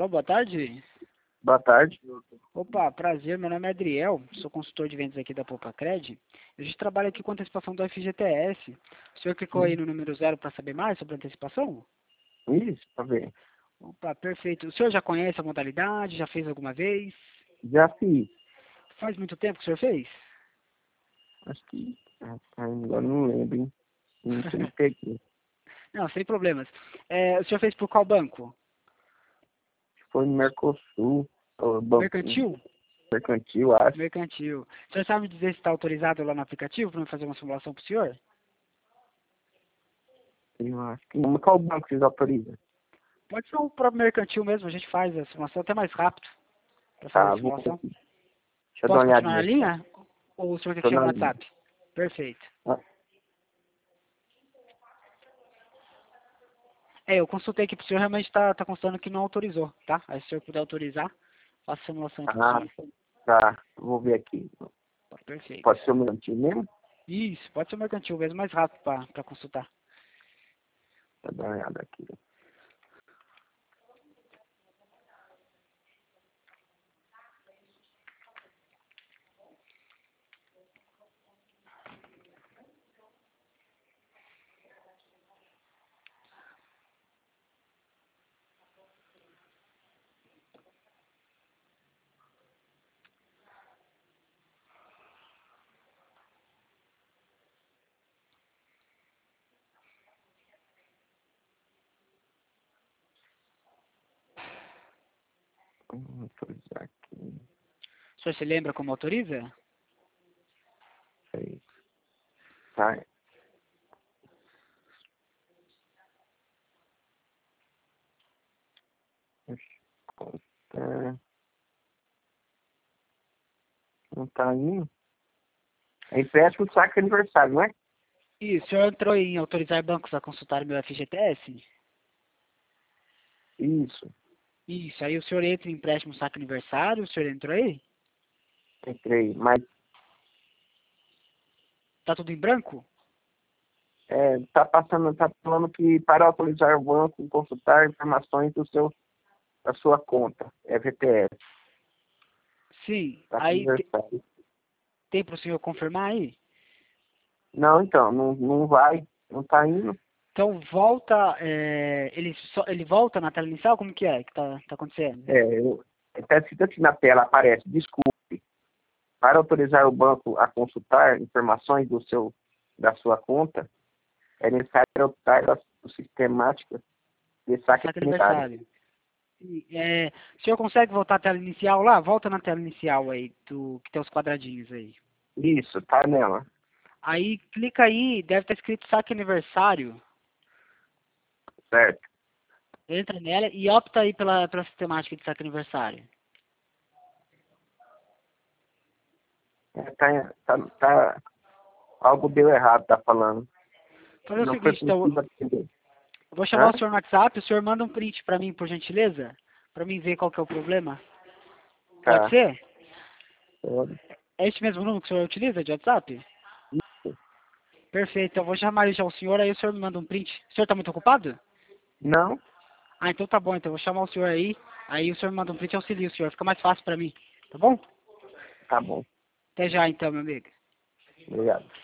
Alô, boa tarde. Boa tarde. Opa, prazer, meu nome é Adriel, sou consultor de vendas aqui da Poupacred. A gente trabalha aqui com antecipação do FGTS. O senhor clicou aí no número 0 para saber mais sobre a antecipação? Isso, pra ver. Opa, perfeito. O senhor já conhece a modalidade? Já fez alguma vez? Já fiz. Faz muito tempo que o senhor fez? Acho que. Agora não lembro, hein? Não sei peguei. Não, sem problemas. O senhor fez por qual banco? Foi no Mercosul. Ou banco Mercantil? mercantil, acho. Mercantil. O senhor sabe dizer se está autorizado lá no aplicativo para fazer uma simulação para o senhor? Eu acho que não. Qual banco vocês autorizam? Pode ser o próprio Mercantil mesmo, a gente faz a simulação até mais rápido para fazer Tá, a vou. simulação. Deixa eu dar uma Posso continuar na olhadinha. linha? Ou o senhor quer que Tô chame na no linha. WhatsApp? Perfeito. Ah, Eu consultei aqui pro senhor, realmente tá constando que não autorizou, tá? Aí se o senhor puder autorizar, faça a simulação aqui pro senhor. tá. Vou ver aqui. Perfeito. Pode ser o mercantil mesmo? Isso, pode ser o mercantil mesmo, mais rápido para consultar. Deixa eu dar uma olhada aqui. Autorizar aqui. O senhor se lembra como autoriza? Sei. Tá. Tá. Não tá indo. É empréstimo do saque aniversário, não é? E o senhor entrou em autorizar bancos a consultar meu FGTS? Isso. Isso, aí o senhor entra em empréstimo saque aniversário, o senhor entrou aí? Entrei. Mas Tá tudo em branco? tá falando que para autorizar o banco consultar informações da sua conta, FGTS, Sim, saque aí aniversário. tem para o senhor confirmar aí? Não, então, não vai, não tá indo. Então volta, ele volta na tela inicial? Como que é que tá acontecendo? Está escrito aqui na tela, aparece, desculpe, para autorizar o banco a consultar informações da sua conta, é necessário optar a sistemática de saque Saque aniversário. aniversário. O senhor consegue voltar à tela inicial lá? Volta na tela inicial aí, que tem os quadradinhos aí. Isso, tá nela, Aí clica aí, deve estar escrito saque aniversário. certo? Entra nela e opta aí pela sistemática de saque aniversário. Algo deu errado, tá falando. Fazer o Não foi seguinte, então, possível atender. eu vou chamar Hã? o senhor no WhatsApp, o senhor manda um print para mim, por gentileza, para mim ver qual que é o problema. Pode Tá. ser? Pode. É este mesmo número que o senhor utiliza de WhatsApp? Isso. Perfeito, então eu vou chamar já o senhor, aí o senhor me manda um print. O senhor está muito ocupado? Não? Ah, então tá bom, então eu vou chamar o senhor aí o senhor me manda um print e auxilia o senhor, fica mais fácil para mim, tá bom? Tá bom. Até já então, meu amigo. Obrigado.